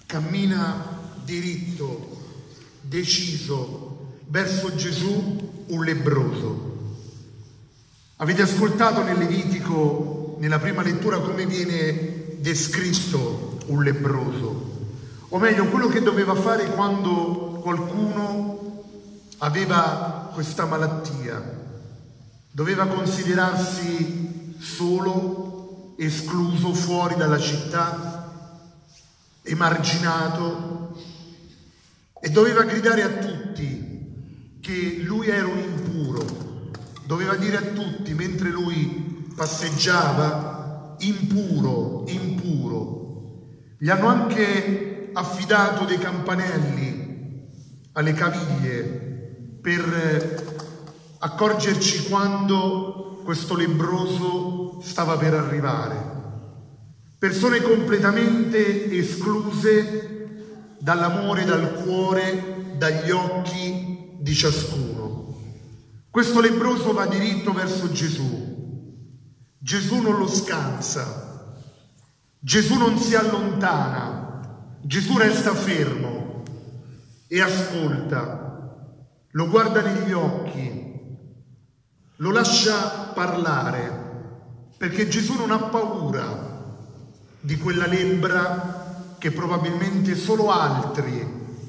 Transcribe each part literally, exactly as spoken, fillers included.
cammina diritto, deciso, verso Gesù un lebbroso. Avete ascoltato nel Levitico, nella prima lettura, come viene descritto un lebbroso? O meglio, quello che doveva fare quando qualcuno aveva questa malattia. Doveva considerarsi solo, escluso, fuori dalla città, emarginato, e doveva gridare a tutti che lui era un impuro. Doveva dire a tutti, mentre lui passeggiava, impuro, impuro. Gli hanno anche affidato dei campanelli alle caviglie per accorgerci quando questo lebbroso stava per arrivare. Persone completamente escluse dall'amore, dal cuore, dagli occhi di ciascuno. Questo lebbroso va diritto verso Gesù. Gesù non lo scansa, Gesù non si allontana, Gesù resta fermo e ascolta, lo guarda negli occhi, lo lascia parlare, perché Gesù non ha paura di quella lebbra che probabilmente solo altri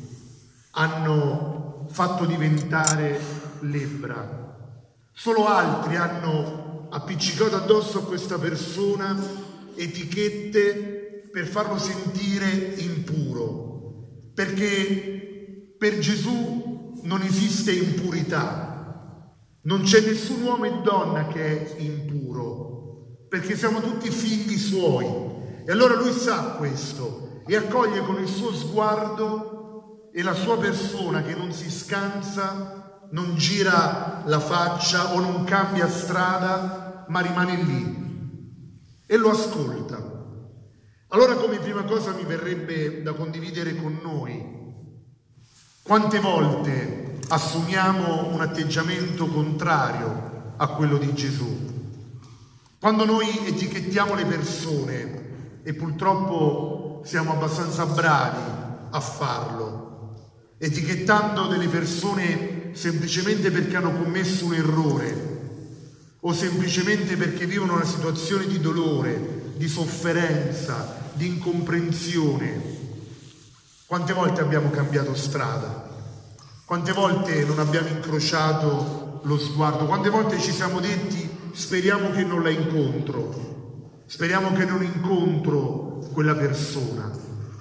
hanno fatto diventare lebbra. Solo altri hanno appiccicato addosso a questa persona etichette per farlo sentire impuro, perché per Gesù non esiste impurità, non c'è nessun uomo e donna che è impuro, perché siamo tutti figli suoi. E allora lui sa questo e accoglie con il suo sguardo e la sua persona che non si scansa, non gira la faccia o non cambia strada, ma rimane lì e lo ascolta. Allora, come prima cosa mi verrebbe da condividere con noi, quante volte assumiamo un atteggiamento contrario a quello di Gesù? Quando noi etichettiamo le persone, e purtroppo siamo abbastanza bravi a farlo, etichettando delle persone semplicemente perché hanno commesso un errore o semplicemente perché vivono una situazione di dolore, di sofferenza, di incomprensione. Quante volte abbiamo cambiato strada? Quante volte non abbiamo incrociato lo sguardo? Quante volte ci siamo detti speriamo che non la incontro, speriamo che non incontro quella persona?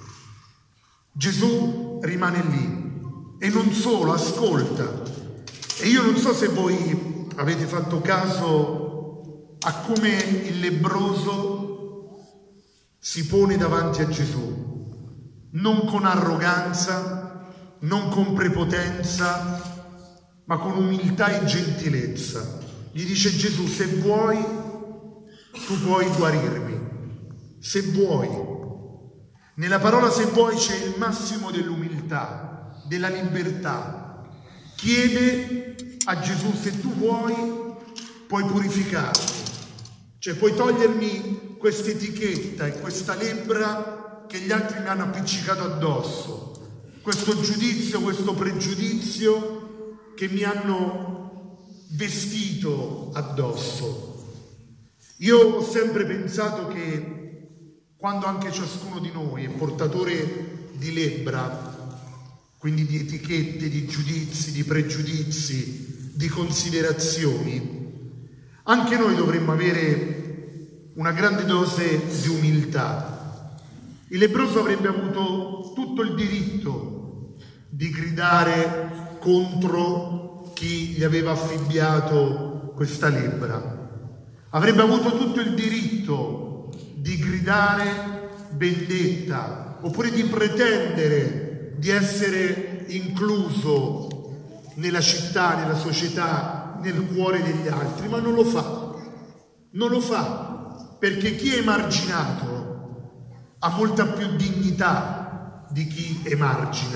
Gesù rimane lì. E non solo, ascolta. E io non so se voi avete fatto caso a come il lebbroso si pone davanti a Gesù, non con arroganza, non con prepotenza, ma con umiltà e gentilezza. Gli dice: Gesù, se vuoi, tu puoi guarirmi, se vuoi. Nella parola se vuoi c'è il massimo dell'umiltà, della libertà. Chiede a Gesù: se tu vuoi puoi purificarmi, cioè puoi togliermi questa etichetta e questa lebbra che gli altri mi hanno appiccicato addosso, questo giudizio, questo pregiudizio che mi hanno vestito addosso. Io ho sempre pensato che quando anche ciascuno di noi è portatore di lebbra, quindi di etichette, di giudizi, di pregiudizi, di considerazioni, anche noi dovremmo avere una grande dose di umiltà. Il lebbroso avrebbe avuto tutto il diritto di gridare contro chi gli aveva affibbiato questa lebbra. Avrebbe avuto tutto il diritto di gridare vendetta, oppure di pretendere di essere incluso nella città, nella società, nel cuore degli altri, ma non lo fa. Non lo fa, perché chi è emarginato ha molta più dignità di chi emargina.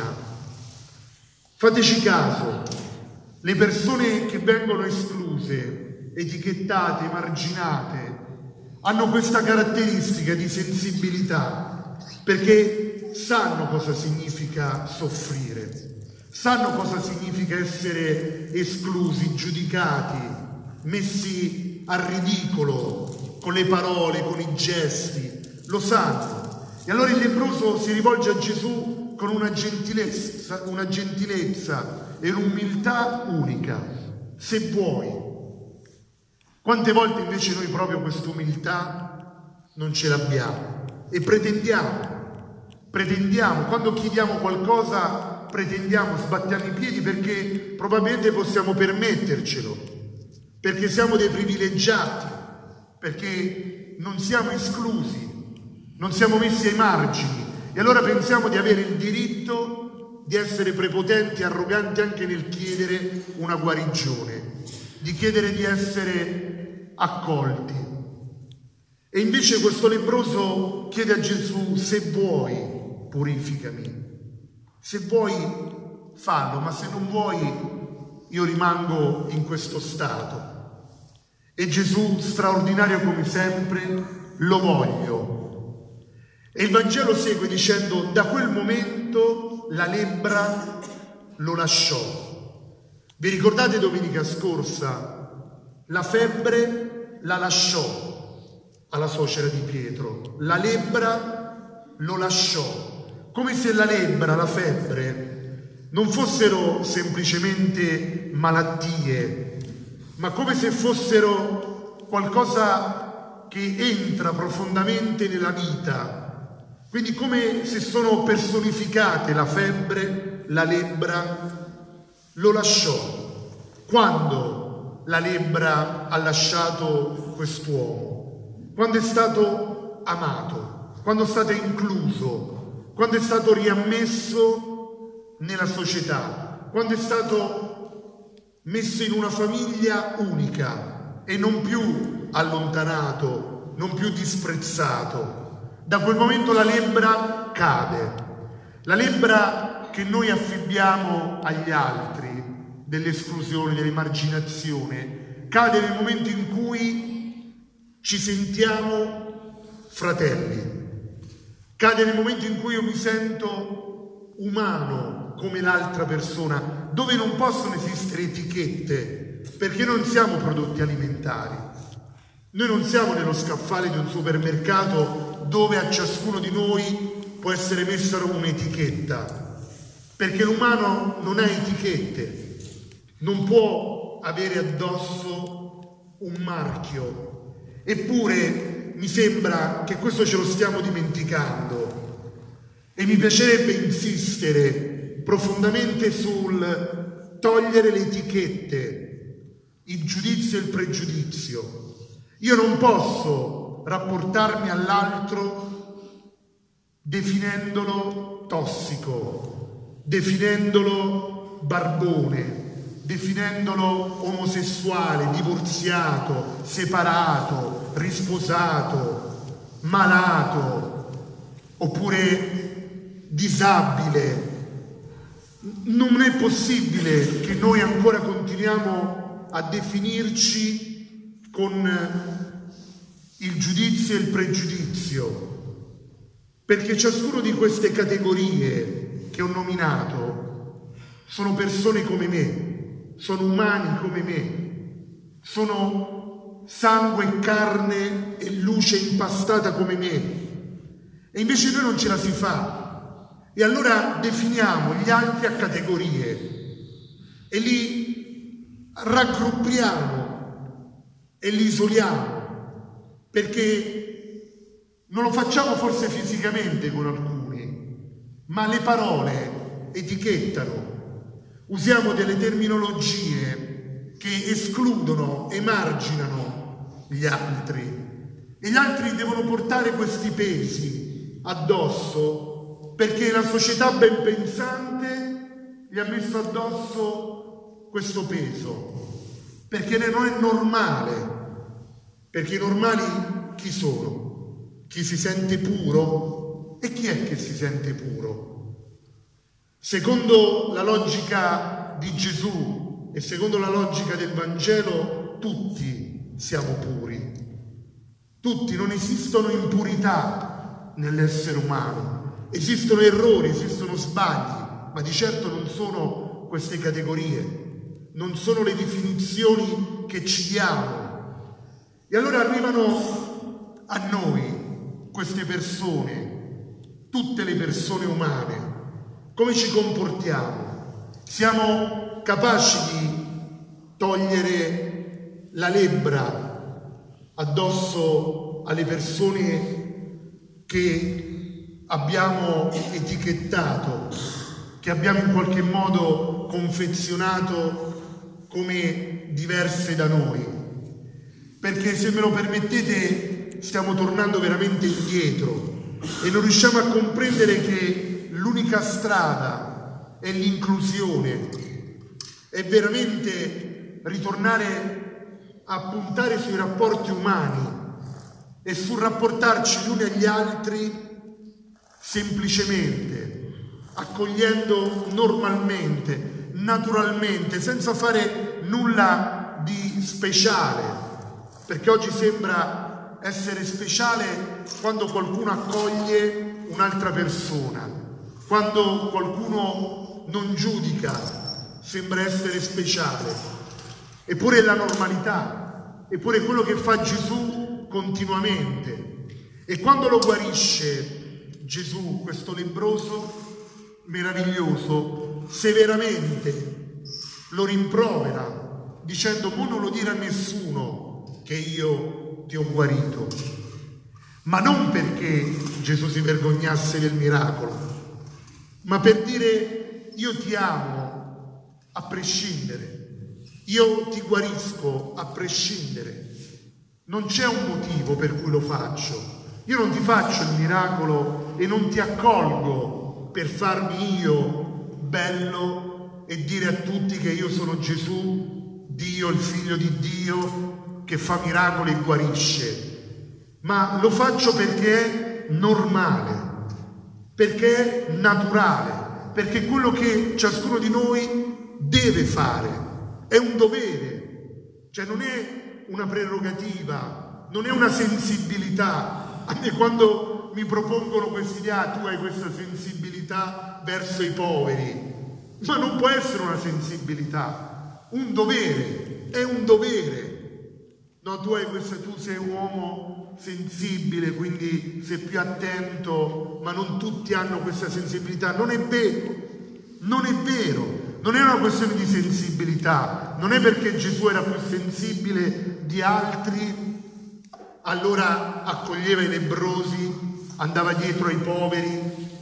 Fateci caso, le persone che vengono escluse, etichettate, emarginate, hanno questa caratteristica di sensibilità, perché sanno cosa significa soffrire, sanno cosa significa essere esclusi, giudicati, messi a ridicolo con le parole, con i gesti, lo sanno. E allora il lebbroso si rivolge a Gesù con una gentilezza, una gentilezza e un'umiltà unica, se vuoi. Quante volte invece noi proprio quest'umiltà non ce l'abbiamo e pretendiamo, pretendiamo, quando chiediamo qualcosa pretendiamo, sbattiamo i piedi perché probabilmente possiamo permettercelo, perché siamo dei privilegiati, perché non siamo esclusi, non siamo messi ai margini e allora pensiamo di avere il diritto di essere prepotenti e arroganti anche nel chiedere una guarigione, di chiedere di essere accolti. E invece questo lebbroso chiede a Gesù: se vuoi purificami, se vuoi fallo, ma se non vuoi io rimango in questo stato. E Gesù, straordinario come sempre, lo voglio. E il Vangelo segue dicendo: da quel momento la lebbra lo lasciò. Vi ricordate domenica scorsa? La febbre la lasciò alla suocera di Pietro, la lebbra lo lasciò, come se la lebbra, la febbre, non fossero semplicemente malattie, ma come se fossero qualcosa che entra profondamente nella vita, quindi come se sono personificate la febbre, la lebbra, lo lasciò. Quando la lebbra ha lasciato quest'uomo? Quando è stato amato, quando è stato incluso, quando è stato riammesso nella società, quando è stato messo in una famiglia unica e non più allontanato, non più disprezzato. Da quel momento la lebbra cade, la lebbra che noi affibbiamo agli altri, dell'esclusione, dell'emarginazione, cade nel momento in cui ci sentiamo fratelli, cade nel momento in cui io mi sento umano come l'altra persona, dove non possono esistere etichette, perché non siamo prodotti alimentari, noi non siamo nello scaffale di un supermercato dove a ciascuno di noi può essere messa un'etichetta, perché l'umano non ha etichette, non può avere addosso un marchio. Eppure mi sembra che questo ce lo stiamo dimenticando e mi piacerebbe insistere profondamente sul togliere le etichette, il giudizio e il pregiudizio. Io non posso rapportarmi all'altro definendolo tossico, definendolo barbone, definendolo omosessuale, divorziato, separato, risposato, malato, oppure disabile. Non è possibile che noi ancora continuiamo a definirci con il giudizio e il pregiudizio, perché ciascuno di queste categorie che ho nominato sono persone come me, sono umani come me, sono sangue e carne e luce impastata come me, e invece noi non ce la si fa, e allora definiamo gli altri a categorie e li raggruppiamo e li isoliamo, perché non lo facciamo forse fisicamente con alcuni, ma le parole etichettano. Usiamo delle terminologie che escludono, emarginano gli altri, e gli altri devono portare questi pesi addosso perché la società ben pensante gli ha messo addosso questo peso, perché non è normale, perché i normali chi sono? Chi si sente puro? E chi è che si sente puro? Secondo la logica di Gesù e secondo la logica del Vangelo, tutti siamo puri. Tutti, non esistono impurità nell'essere umano. esistono errori, esistono sbagli, ma di certo non sono queste categorie, non sono le definizioni che ci diamo. E allora arrivano a noi queste persone, tutte le persone umane. Come ci comportiamo? Siamo capaci di togliere la lebbra addosso alle persone che abbiamo etichettato, che abbiamo in qualche modo confezionato come diverse da noi? Perché, se me lo permettete, stiamo tornando veramente indietro e non riusciamo a comprendere che l'unica strada è l'inclusione, è veramente ritornare a puntare sui rapporti umani e sul rapportarci gli uni agli altri semplicemente, accogliendo normalmente, naturalmente, senza fare nulla di speciale, perché oggi sembra essere speciale quando qualcuno accoglie un'altra persona. Quando qualcuno non giudica, sembra essere speciale. Eppure è la normalità, eppure è quello che fa Gesù continuamente. E quando lo guarisce Gesù, questo lebbroso meraviglioso, severamente lo rimprovera, dicendo: "Mo non lo dire a nessuno che io ti ho guarito". Ma non perché Gesù si vergognasse del miracolo, ma per dire: io ti amo a prescindere, io ti guarisco a prescindere, non c'è un motivo per cui lo faccio, io non ti faccio il miracolo e non ti accolgo per farmi io bello e dire a tutti che io sono Gesù, Dio, il figlio di Dio, che fa miracoli e guarisce, ma lo faccio perché è normale, perché è naturale, perché è quello che ciascuno di noi deve fare, è un dovere, cioè non è una prerogativa, non è una sensibilità. A me, quando mi propongono quest'idea: tu hai questa sensibilità verso i poveri, ma non può essere una sensibilità, un dovere, è un dovere. No, tu hai questa, tu sei un uomo sensibile, quindi sei più attento, ma non tutti hanno questa sensibilità. Non è vero, non è vero, non è una questione di sensibilità, non è perché Gesù era più sensibile di altri, allora accoglieva i lebbrosi, andava dietro ai poveri,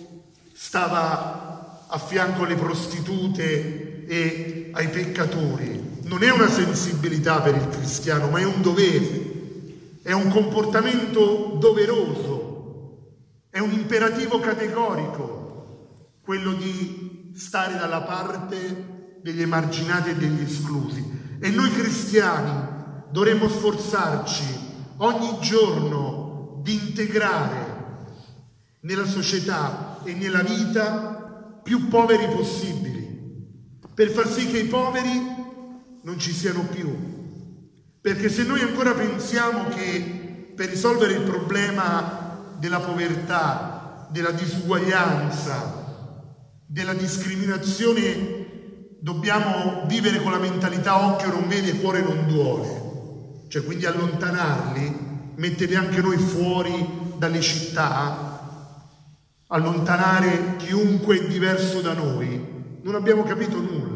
stava a fianco alle prostitute e ai peccatori. Non è una sensibilità per il cristiano, ma è un dovere, è un comportamento doveroso, è un imperativo categorico, quello di stare dalla parte degli emarginati e degli esclusi. E noi cristiani dovremmo sforzarci ogni giorno di integrare nella società e nella vita più poveri possibili, per far sì che i poveri non ci siano più. Perché se noi ancora pensiamo che per risolvere il problema della povertà, della disuguaglianza, della discriminazione dobbiamo vivere con la mentalità occhio non vede, cuore non duole, cioè quindi allontanarli, mettere anche noi fuori dalle città, allontanare chiunque è diverso da noi, non abbiamo capito nulla.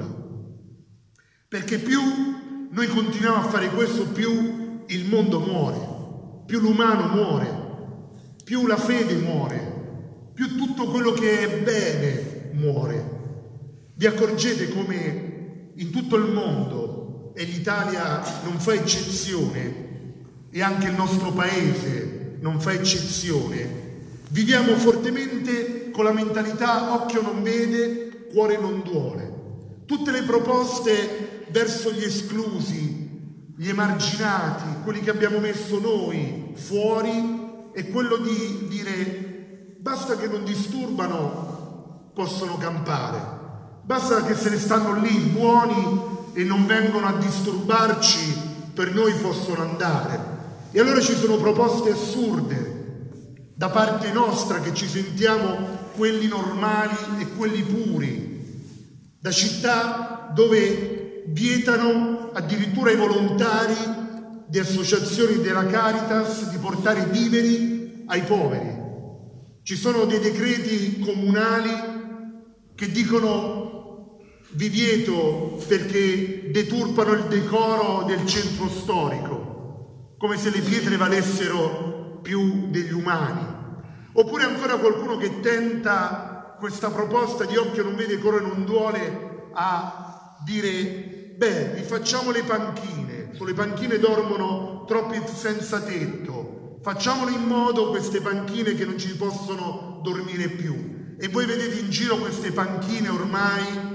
Perché più noi continuiamo a fare questo, più il mondo muore, più l'umano muore, più la fede muore, più tutto quello che è bene muore. Vi accorgete come in tutto il mondo, e l'Italia non fa eccezione, e anche il nostro paese non fa eccezione, viviamo fortemente con la mentalità occhio non vede, cuore non duole. Tutte le proposte verso gli esclusi, gli emarginati, quelli che abbiamo messo noi fuori, è quello di dire: basta che non disturbano, possono campare, basta che se ne stanno lì buoni e non vengono a disturbarci, per noi possono andare. E allora ci sono proposte assurde da parte nostra che ci sentiamo quelli normali e quelli puri, da città dove vietano addirittura ai volontari di associazioni della Caritas di portare viveri ai poveri. Ci sono dei decreti comunali che dicono divieto perché deturpano il decoro del centro storico, come se le pietre valessero più degli umani. Oppure ancora qualcuno che tenta questa proposta di occhio non vede, cuore non duole, a dire: beh, rifacciamo le panchine, sulle panchine dormono troppi senza tetto, facciamolo in modo queste panchine che non ci possono dormire più. E voi vedete in giro queste panchine ormai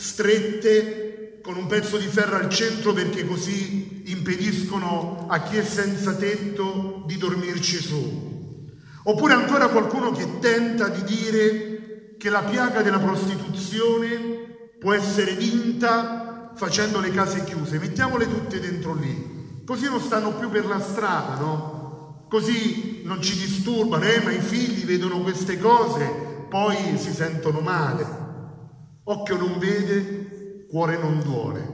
strette con un pezzo di ferro al centro perché così impediscono a chi è senza tetto di dormirci su. Oppure ancora qualcuno che tenta di dire che la piaga della prostituzione può essere vinta facendo le case chiuse. Mettiamole tutte dentro lì, così non stanno più per la strada, no? Così non ci disturbano, eh, ma i figli vedono queste cose, poi si sentono male. Occhio non vede, cuore non duole.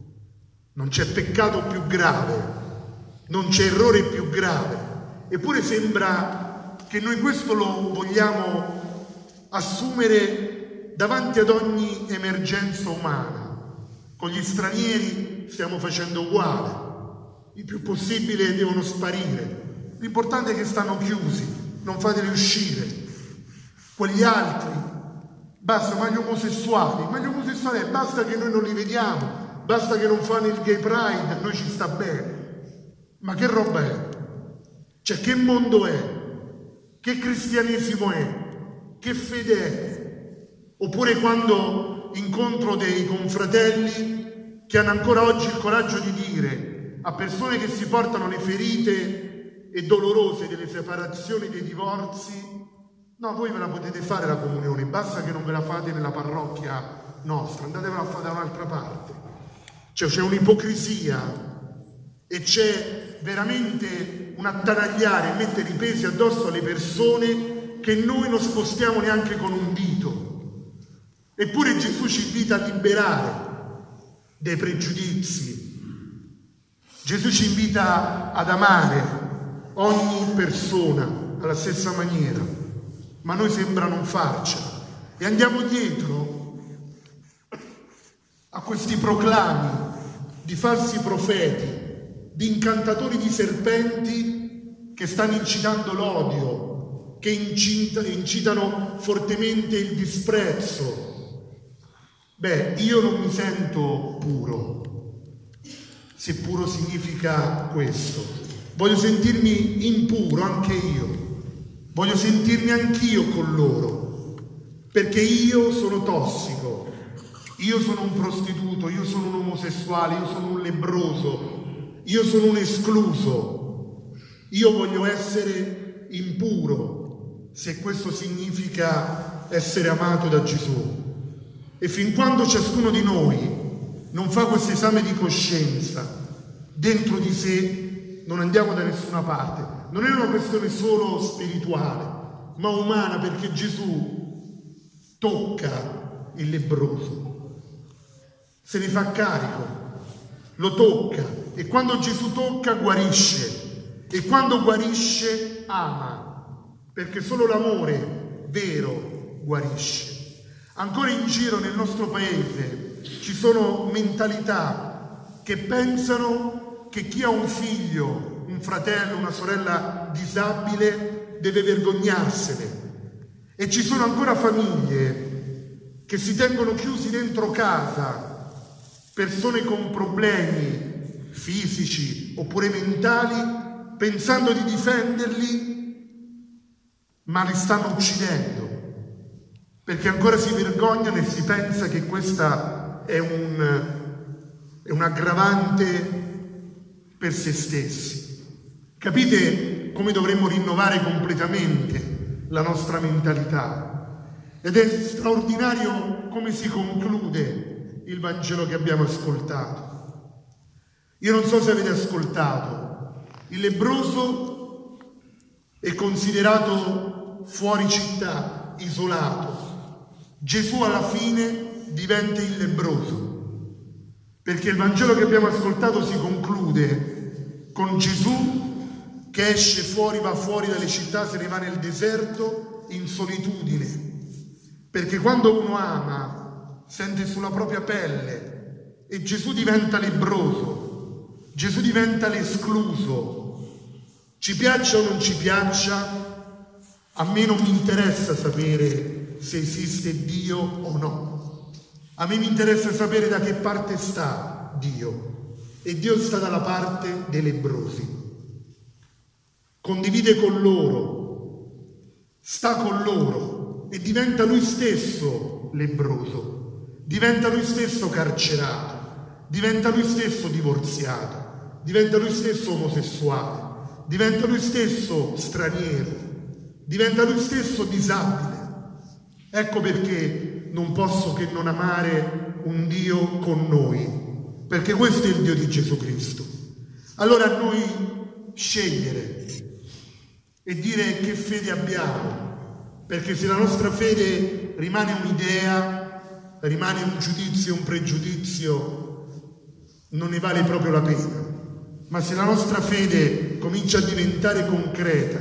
Non c'è peccato più grave, non c'è errore più grave. Eppure sembra che noi questo lo vogliamo assumere davanti ad ogni emergenza umana. Con gli stranieri stiamo facendo uguale. Il più possibile devono sparire. L'importante è che stanno chiusi, non fateli uscire. Quegli altri, basta, ma gli omosessuali, ma gli omosessuali basta che noi non li vediamo, basta che non fanno il gay pride, a noi ci sta bene. Ma che roba è? Cioè, che mondo è? Che cristianesimo è? Che fede è? Oppure quando incontro dei confratelli che hanno ancora oggi il coraggio di dire a persone che si portano le ferite e dolorose delle separazioni, dei divorzi: no, voi ve la potete fare la comunione, basta che non ve la fate nella parrocchia nostra, andatevela a fare da un'altra parte. Cioè, c'è un'ipocrisia e c'è veramente un attanagliare e mettere i pesi addosso alle persone che noi non spostiamo neanche con un dito. Eppure Gesù ci invita a liberare dai pregiudizi. Gesù ci invita ad amare ogni persona alla stessa maniera, ma noi sembra non farcela e andiamo dietro a questi proclami di falsi profeti, di incantatori di serpenti che stanno incitando l'odio, che incita, incitano fortemente il disprezzo. Beh, io non mi sento puro, se puro significa questo. Voglio sentirmi impuro anche io, voglio sentirmi anch'io con loro, perché io sono tossico, io sono un prostituto, io sono un omosessuale, io sono un lebbroso, io sono un escluso, io voglio essere impuro, se questo significa essere amato da Gesù. E fin quando ciascuno di noi non fa questo esame di coscienza dentro di sé, non andiamo da nessuna parte. Non è una questione solo spirituale, ma umana, perché Gesù tocca il lebbroso, se ne fa carico, lo tocca, e quando Gesù tocca guarisce, e quando guarisce ama, perché solo l'amore vero guarisce. Ancora in giro nel nostro paese ci sono mentalità che pensano che chi ha un figlio, un fratello, una sorella disabile deve vergognarsene, e ci sono ancora famiglie che si tengono chiusi dentro casa, persone con problemi fisici oppure mentali, pensando di difenderli, ma li stanno uccidendo, perché ancora si vergognano e si pensa che questa è un, è un aggravante per se stessi. Capite come dovremmo rinnovare completamente la nostra mentalità? Ed è straordinario come si conclude il Vangelo che abbiamo ascoltato. Io non so se avete ascoltato, il lebbroso è considerato fuori città, isolato. Gesù alla fine diventa il lebbroso, perché il Vangelo che abbiamo ascoltato si conclude con Gesù che esce fuori, va fuori dalle città, se ne va nel deserto in solitudine, perché quando uno ama sente sulla propria pelle, e Gesù diventa lebbroso, Gesù diventa l'escluso. Ci piaccia o non ci piaccia, a me non mi interessa sapere se esiste Dio o no. A me mi interessa sapere da che parte sta Dio, e Dio sta dalla parte dei lebbrosi. Condivide con loro, sta con loro e diventa lui stesso lebbroso, diventa lui stesso carcerato, diventa lui stesso divorziato, diventa lui stesso omosessuale, diventa lui stesso straniero, diventa lui stesso disabile. Ecco perché non posso che non amare un Dio con noi, perché questo è il Dio di Gesù Cristo. Allora a noi scegliere e dire che fede abbiamo, perché se la nostra fede rimane un'idea, rimane un giudizio, un pregiudizio, non ne vale proprio la pena. Ma se la nostra fede comincia a diventare concreta,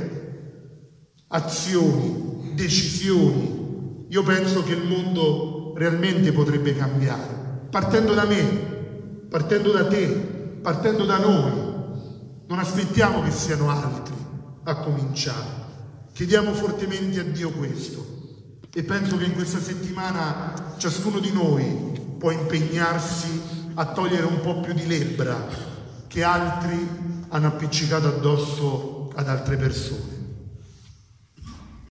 azioni, decisioni, io penso che il mondo realmente potrebbe cambiare, partendo da me, partendo da te, partendo da noi. Non aspettiamo che siano altri a cominciare. Chiediamo fortemente a Dio questo, e penso che in questa settimana ciascuno di noi può impegnarsi a togliere un po' più di lebbra che altri hanno appiccicato addosso ad altre persone.